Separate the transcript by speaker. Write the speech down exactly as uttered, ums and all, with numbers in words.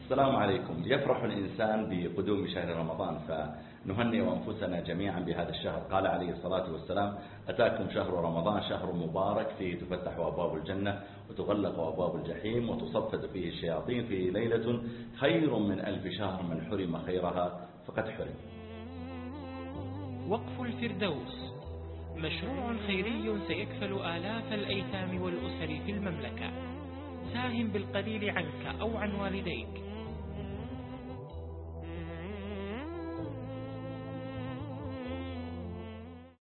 Speaker 1: السلام عليكم. يفرح الإنسان بقدوم شهر رمضان، فنهنئ أنفسنا جميعا بهذا الشهر. قال عليه الصلاة والسلام: أتاكم شهر رمضان شهر مبارك فيه تفتح أبواب الجنة وتغلق أبواب الجحيم وتصفد فيه الشياطين، فيه ليلة خير من ألف شهر، من حرم خيرها فقد حرم.
Speaker 2: وقف الفردوس مشروع خيري سيكفل آلاف الأيتام والأسر في المملكة. ساهم بالقليل عنك أو عن والديك